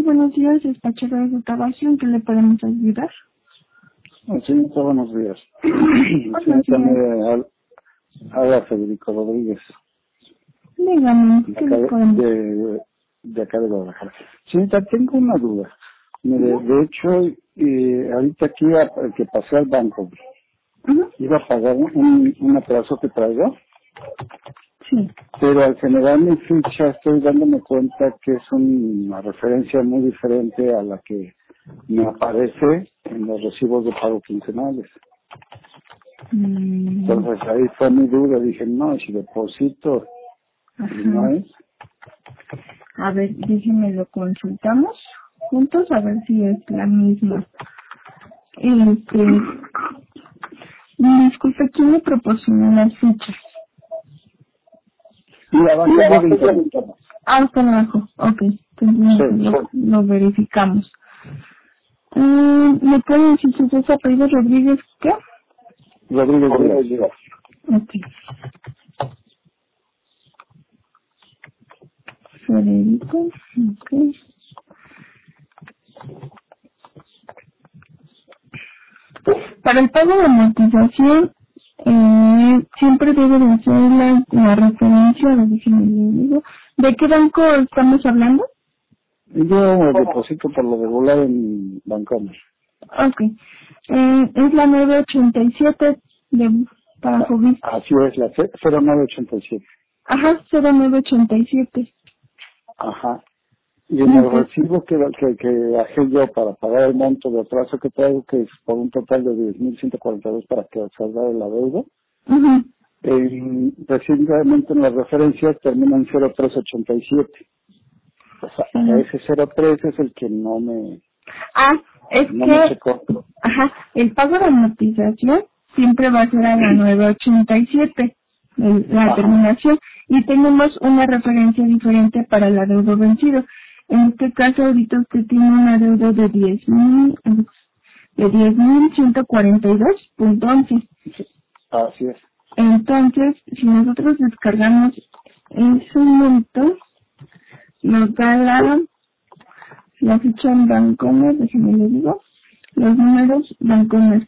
buenos días, despachero de Rutabación, ¿qué le podemos ayudar? Señorita, buenos días. Buenos Señorita, días. mire, habla Federico Rodríguez, Dígame, de ¿qué acá le podemos? de acá de Guadalajara. Señorita, tengo una duda. Mire, de hecho, ahorita aquí que pasé al banco, Ujú. iba a pagar un atraso que traigo, Sí. pero al generar mi ficha estoy dándome cuenta que es una referencia muy diferente a la que me aparece en los recibos de pago quincenales. Entonces ahí fue mi duda, dije, no, si deposito y no Ajá. es. A ver, déjeme lo consultamos juntos a ver si es la misma. Disculpe, ¿quién le proporcionó las fichas? Y la banca de internet. Hasta abajo, ok. Entonces Sí, lo verificamos. ¿Me puede decir si es apellido Rodríguez qué? Rodríguez Díaz. Ok. Federico, ok. Para el pago de amortización, siempre debe de ser la referencia, déjeme le digo, ¿de qué banco estamos hablando? Yo deposito por lo regular en Bancomer. Ok. Es la 987 de para Jovist. Así es, la 0987. Ajá, 0987. Ajá. Y en el Ok. recibo que bajé yo para pagar el monto de atraso que traigo, que es por un total de 10.142 para que saldar la deuda, Ujú. recientemente en las referencias termina en 0387. O sea, Sí. ese 03 es el que no me Es no me que, checó. ajá, el pago de amortización siempre va a ser a la 987, la Ajá. terminación, y tenemos una referencia diferente para el adeudo vencido. En este caso, ahorita usted tiene un adeudo de 10.142.11. Así es. Entonces, si nosotros descargamos ese monto, nos da la ficha en Bancomer, déjenme le digo, los números Bancomer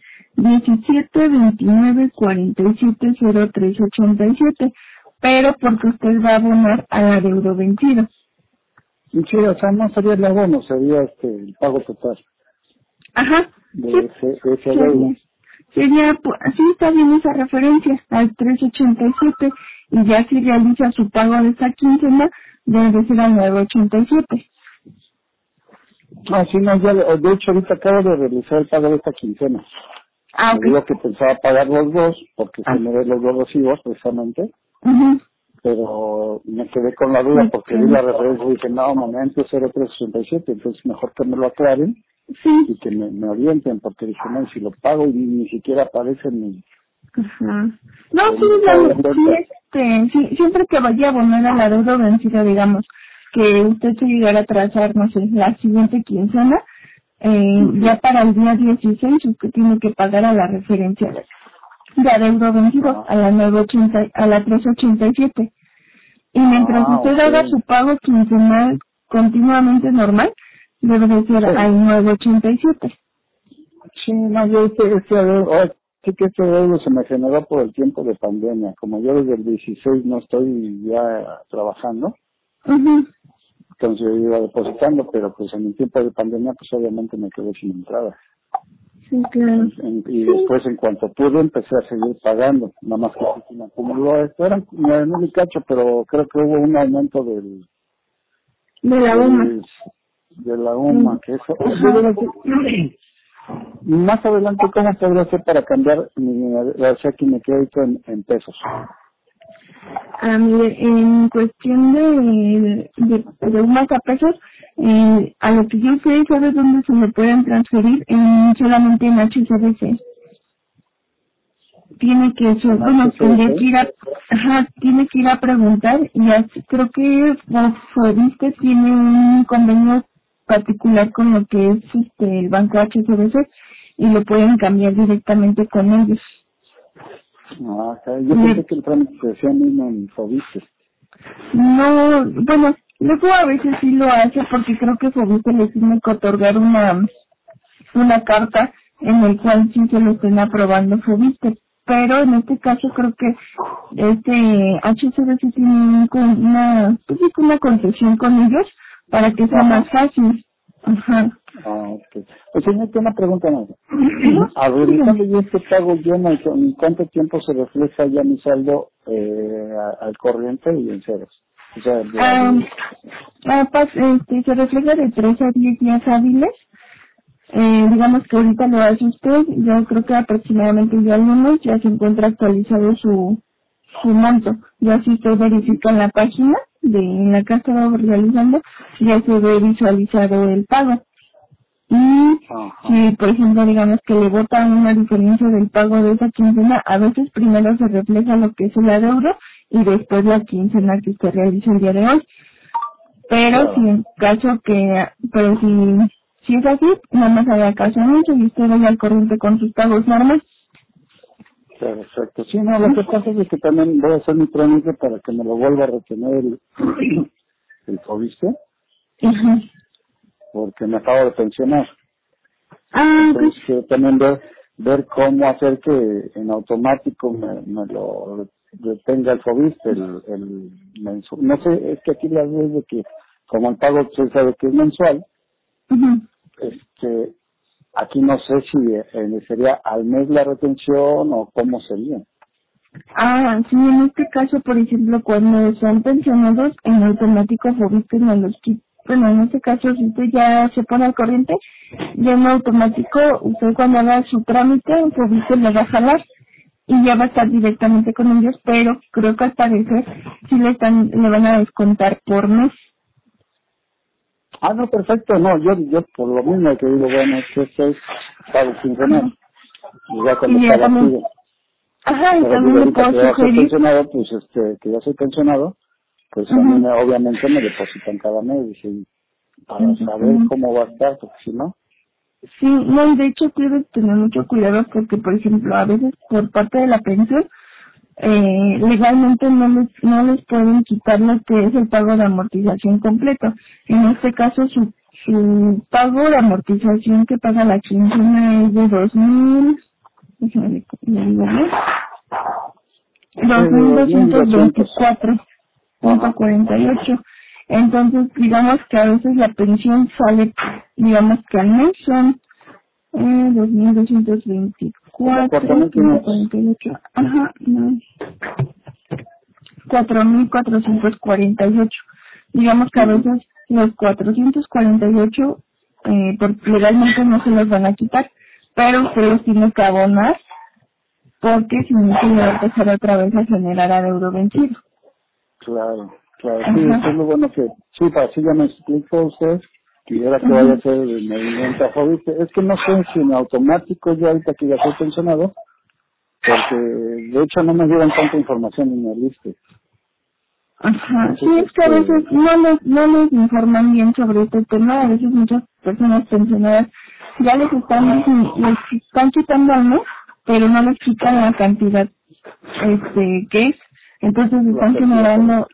1729470387, pero porque usted va a abonar al adeudo vencido. Y sí, o sea, no sería el abono, sería el pago total Ajá, de sí, ese sería, adeudo. así está bien esa referencia al 387 y ya si realiza su pago de esta quincena debe ser al 987. Ah, sí, no, ya, de hecho ahorita acabo de realizar el pago de esta quincena. Ah, Me ok. digo que pensaba pagar los dos, porque se Ah, me ven los dos recibos precisamente, ujú. pero me quedé con la duda porque vi la referencia y dije, no, momento, 0387, entonces mejor que me lo aclaren Sí. y que me orienten, porque dije, no, si lo pago y ni siquiera aparece en Ajá. No, sí, mi estado de cuenta. sí, siempre que vaya a abonar a la deuda vencida, digamos, que usted se llegara a atrasar, no sé, la siguiente quincena, Ujú. ya para el día 16 usted tiene que pagar a la referencia de adeudo vencido, Ah, a la 980, a la 387. Y mientras usted ok. haga su pago quincenal continuamente normal, debe de ser Sí, al 987. sí, no, yo este adeudo, sí que este adeudo se me generó por el tiempo de pandemia. Como yo desde el 16 no estoy ya trabajando, Ujú. entonces yo iba depositando, pero pues en el tiempo de pandemia pues obviamente me quedé sin entrada. Sí, claro. Y Sí, después en cuanto pude empecé a seguir pagando, nada más que sí me acumuló esto, eran 9,000 y cacho, pero creo que hubo un aumento de la UMA. del de la UMA, Sí. que eso, de Ajá. veras que- más adelante cómo podría hacer para cambiar o sea que me quedo ahorita en pesos. Mire, en cuestión de UMAS a pesos, a lo que yo sé, ¿sabe dónde se me pueden transferir? Solamente en HCBC. Tiene que En bueno, tendría que HCBC, tiene que ir a preguntar y así creo que Fobiste tiene un convenio particular con lo que es el banco HCBC y lo pueden cambiar directamente con ellos. yo pensé que el trámite se hacía mismo en Fobiste. No, bueno, Luego a veces sí lo hace porque creo que Fobiste le tiene que otorgar una carta en el cual sí se lo estén aprobando Fobiste. Pero en este caso creo que HCBC tiene una concesión con ellos para que sea más fácil. Ajá. Ah, ok. Pues señor, una pregunta más. A realizando yo este pago, ¿en cuánto tiempo se refleja ya mi saldo al corriente y en ceros? O sea, se refleja de 3 a 10 días hábiles. Digamos que ahorita lo hace usted, yo creo que aproximadamente ya el lunes ya se encuentra actualizado su monto. Ya si usted verifica en la página en la que ha estado realizando, ya se ve visualizado el pago. Y si, por ejemplo, digamos que le botan una diferencia del pago de esa quincena, a veces primero se refleja lo que es el adeudo y después la quincena que usted realiza el día de hoy. Pero si en caso si es así, nada más haga caso mucho y usted vaya al corriente con sus pagos normales. Perfecto. Sí, no, lo que pasa es que también voy a hacer mi trámite para que me lo vuelva a retener el Fobiste, porque me acabo de pensionar. Entonces quiero también ver cómo hacer que en automático me lo detenga el Fobiste, el mensual. No sé, es que aquí la vez de que como el pago se sabe que es mensual, aquí no sé si sería al mes la retención o cómo sería. Sí, en este caso, por ejemplo, cuando son pensionados, en automático Fobiste no los quita. Bueno, en este caso, si usted ya se pone al corriente, ya en automático, usted cuando haga su trámite, Fobiste le va a jalar y ya va a estar directamente con ellos, pero creo que al parecer sí le van a descontar por mes. No, perfecto, no, yo por lo mismo que digo, bueno, es que esto es pago quincenal, y ya cuando está activo. Y también le puedo sugerir. Que ya soy pensionado, pues a mí obviamente me depositan cada mes, y para saber cómo va a estar, porque si no. Sí, no, y de hecho debes tener mucho cuidado porque, por ejemplo, a veces por parte de la pensión, legalmente no les pueden quitar lo que es el pago de amortización completo. En este caso, su pago de amortización que paga la quincena es de 2.224.48. Entonces, digamos que a veces la pensión sale, digamos que al mes son 2.224.48. 4.448. Digamos que a veces los 448 legalmente no se los van a quitar, pero usted los tiene que abonar porque si no se le va a empezar otra vez a generar adeudo vencido. Claro, sí, eso es lo bueno que, sí, para así ya me explicó usted, y ahora que vaya a hacer el movimiento a Fobiste. Es que no sé si en automático yo ahorita que ya soy pensionado, porque de hecho no me dieron tanta información en el liste. Sí, es que a veces no les informan bien sobre este tema. A veces muchas personas pensionadas ya les están quitando al mes, pero no les quitan la cantidad que es. Entonces están generando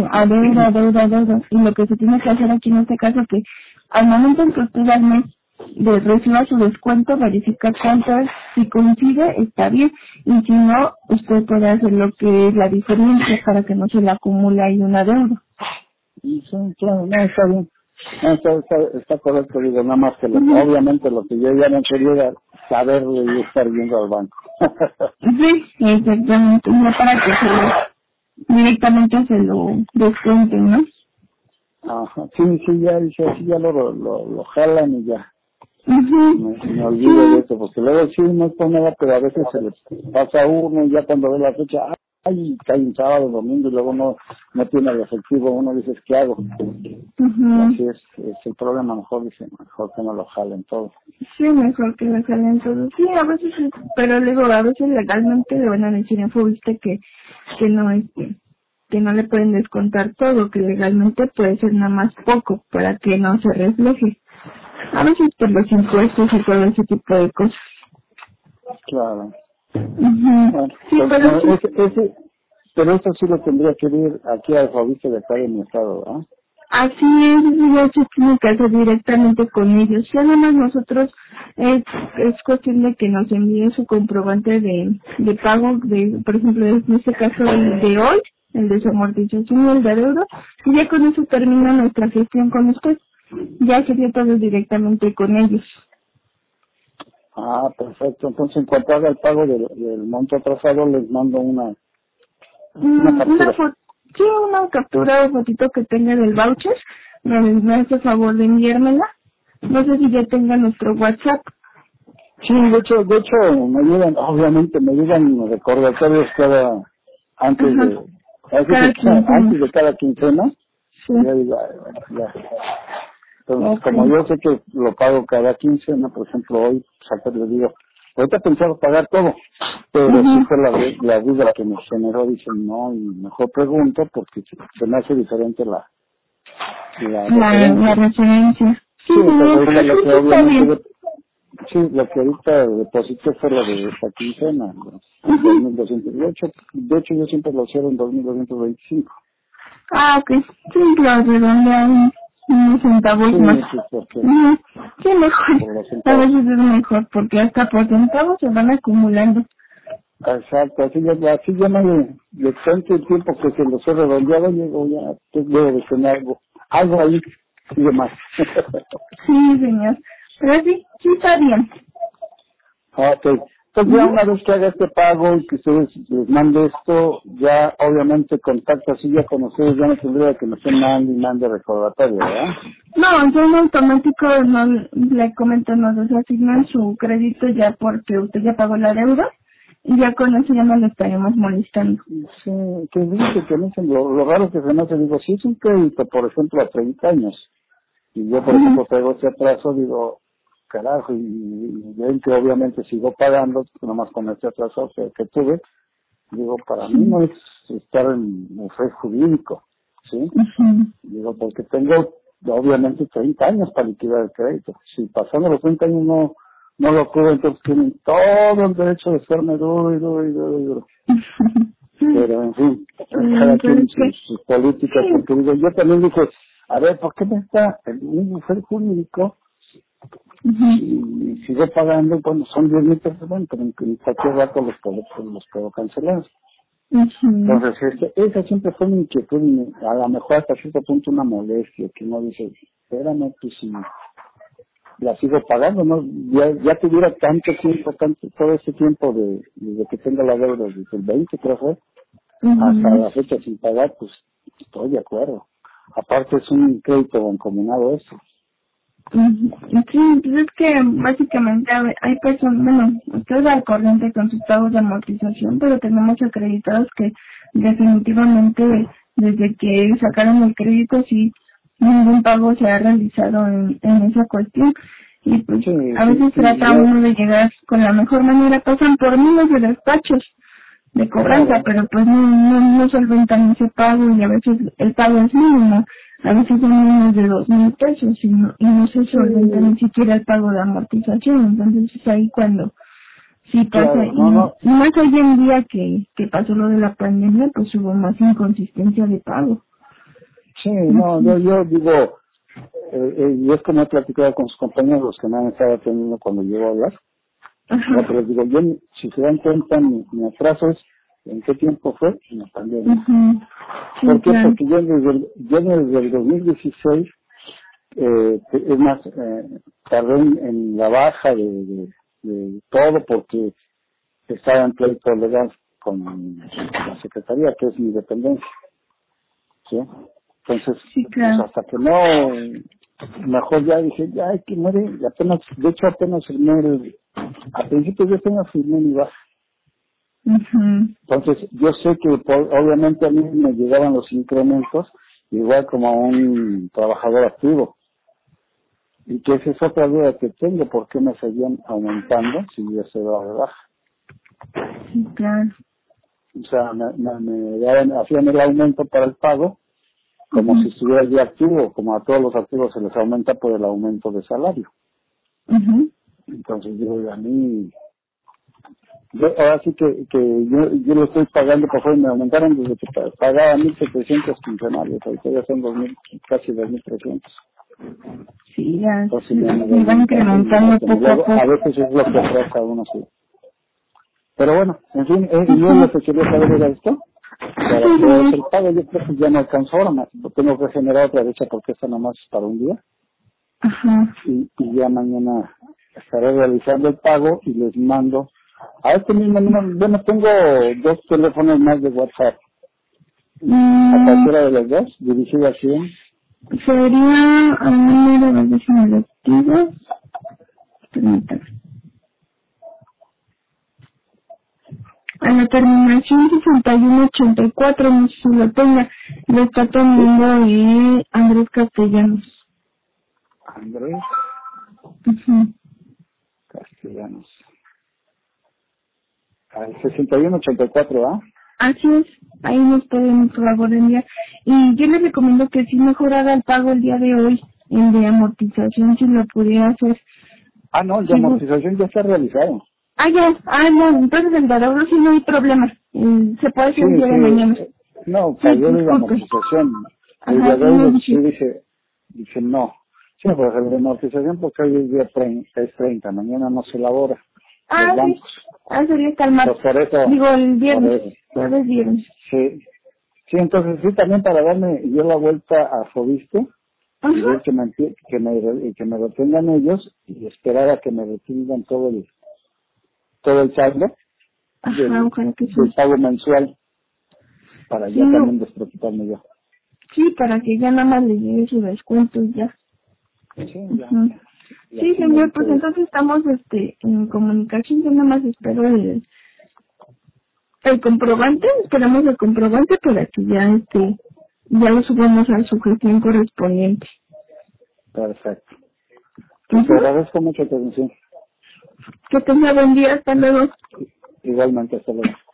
adeudo. Y lo que se tiene que hacer aquí en este caso es que al momento en que usted al mes reciba su descuento, verificar cuánto es, si coincide está bien, y si no, usted puede hacer lo que es la diferencia para que no se le acumule ahí una deuda. Sí, claro, no, está bien. No, está correcto, digo, nada más que obviamente lo que yo ya no quería era saberlo y estar viendo al banco. Sí, exactamente, no para que directamente se lo descuenten, ¿no? Sí, ya lo jalan y ya. Me olvido de eso, porque luego sí no es por nada, pero a veces se le pasa a uno y ya cuando ve la fecha, cae un sábado, domingo, y luego no tiene el efectivo, uno dice, ¿qué hago? Así es el problema, mejor que no lo jalen todo. Sí, mejor que lo jalen todo. Sí, a veces, pero luego a veces legalmente le van a decir en Fobiste que no le pueden descontar todo, que legalmente puede ser nada más poco para que no se refleje. A veces por los impuestos y todo ese tipo de cosas. Claro. Bueno, sí, pero eso sí lo tendría que ir aquí al Fobiste de acá de mi estado, ¿verdad? Así es, eso ya se tiene que hacer directamente con ellos. Y además nosotros es cuestión de que nos envíe su comprobante de pago, por ejemplo, en este caso el de hoy, el de su amortización y el de deuda, y ya con eso termina nuestra gestión con usted. Ya sería todo directamente con ellos. Ah, perfecto. Entonces, en cuanto haga el pago del monto atrasado, les mando una captura. Sí, una captura o fotito que tenga del voucher. Me hace favor de enviármela. No sé si ya tenga nuestro WhatsApp. Sí, de hecho me ayudan, obviamente me ayudan recordatorios antes antes de cada quincena. Sí. Ya digo, ay, bueno, ya. Entonces, como yo sé que lo pago cada quincena, por ejemplo, hoy, pues, les digo, ahorita pensaba pagar todo, pero sí fue la duda que me generó, dicen, no, y mejor pregunto porque se me hace diferente la referencia. Sí, ahorita lo que obviamente lo que ahorita deposité fue lo de esta quincena, 2.208. De hecho, yo siempre lo cierro en 2.225. Ah, ok. Sí, lo redondean unos centavos más. Sí, porque sí, mejor. A veces es mejor porque hasta por centavos se van acumulando. Exacto, así ya no le tanto el tiempo que se los he redondeado, digo, ya debo de tener algo ahí y demás. Sí, señor. Pero sí está bien. Ok, entonces ya una vez que haga este pago y que ustedes les mande esto, ya obviamente contacto así ya con ustedes, ya no tendría que me estén mande recordatorio, ¿verdad? No, yo en automático no le comento, nos asignan su crédito ya porque usted ya pagó la deuda y ya con eso ya no le estaremos molestando. Sí, que dice que me dicen, lo raro que se me hace, digo, si es un crédito, por ejemplo, a 30 años, y yo, por ejemplo, traigo este atraso, digo, carajo, y ven que obviamente sigo pagando, nomás con este atraso que tuve, digo, para mí no es estar en un fe jurídico, ¿sí? Digo, porque tengo, obviamente, 30 años para liquidar el crédito. Si pasando los 30 años no lo cubre, entonces tienen todo el derecho de estarme duro. Pero, en fin, cada quien sus políticas, porque digo, yo también dije, a ver, ¿por qué me está el mismo fe jurídico? Y sigo pagando, bueno, son 10,000 pesos, bueno, pero en cualquier rato los puedo cancelar. Entonces, esa siempre fue mi inquietud, y a lo mejor hasta cierto punto una molestia, que uno dice, espérame, pues si la sigo pagando, ¿no? Ya tuviera tanto tiempo, todo ese tiempo desde que tengo la deuda, desde el 20 creo fue, hasta la fecha sin pagar, pues estoy de acuerdo. Aparte es un crédito bancomunado eso. Sí, pues es que básicamente hay personas, bueno, usted va al corriente con sus pagos de amortización, pero tenemos acreditados que definitivamente desde que sacaron el crédito sí ningún pago se ha realizado en esa cuestión. Y pues a veces trata uno de llegar con la mejor manera, pasan por miles de despachos de cobranza, pero pues no solventan ese pago y a veces el pago es mínimo. A veces son menos de 2,000 pesos y no se solventa ni siquiera el pago de amortización. Entonces es ahí cuando sí pasa. Y más hoy en día que pasó lo de la pandemia, pues hubo más inconsistencia de pago. Sí, no, yo digo, y es como he platicado con sus compañeros, los que me han estado atendiendo cuando llego a hablar. No, pero digo, yo, si se dan cuenta, mi atraso es, ¿en qué tiempo fue? En la pandemia. ¿Por qué? Porque yo desde el 2016, es más, tardé en la baja de todo porque estaba en pleito legal con la Secretaría, que es mi dependencia. ¿Sí? Entonces, pues hasta que no, mejor ya dije, ya hay que muere, apenas firmé a principios de este año firmé mi baja. Entonces, yo sé que obviamente a mí me llegaban los incrementos igual como a un trabajador activo. Y que esa es otra duda que tengo, ¿por qué me seguían aumentando si yo se daba de baja? Sí, claro. O sea, hacían el aumento para el pago como si estuviera yo activo, como a todos los activos se les aumenta por el aumento de salario. Entonces digo, a mí, Ahora sí que yo lo estoy pagando, por favor, me aumentaron desde que pagaba 1,700 quincenales, ahorita ya son 2,000, casi 2,300. Sí, ya Entonces, ya se va incrementando poco a poco. A veces es lo que trata uno, sí. Pero bueno, en fin, yo lo que quería saber era esto, para poder hacer el pago. Yo creo que ya no alcanzo ahora, lo tengo que generar otra vez porque esta nomás es para un día. Ajá. Y ya mañana estaré realizando el pago y les mando a este mismo número. Bueno, tengo 2 teléfonos más de WhatsApp, a cualquiera de los dos, dirigido a 100. Sería un número de activo. Permítame. A la terminación 6184, no sé si lo tenga, lo está teniendo Andrés Castellanos. Andrés Uh-huh. Castellanos. Al 6184, ¿ah? Así es, ahí nos pueden por favor enviar. Y yo les recomiendo que si mejorara el pago el día de hoy, el de amortización, si lo pudiera hacer. Ah, no, el de amortización ya está realizado. No, entonces el de ahorro sí no hay problema. Se puede hacer el día de mañana. No, cayó el de amortización. El de ahorro sí dice no. Sí, pues el de amortización porque hoy es día 30, mañana no se elabora. Los bancos. Sería hasta el martes. Pues por eso, digo, el viernes. Jueves, viernes. Sí, entonces sí, también para darme yo la vuelta a Fobiste, y ver que me retengan ellos y esperar a que me retengan todo el saldo del pago mensual para ya también despreocuparme yo. Sí, para que ya nada más le llegue su descuento y ya. Sí, ya. Sí, señor, pues entonces estamos en comunicación. Yo nada más espero el comprobante, esperamos el comprobante para que ya ya lo subamos a su gestión correspondiente. Perfecto. Te agradezco mucho tu atención. Que tenga buen día, hasta luego. Igualmente, hasta luego.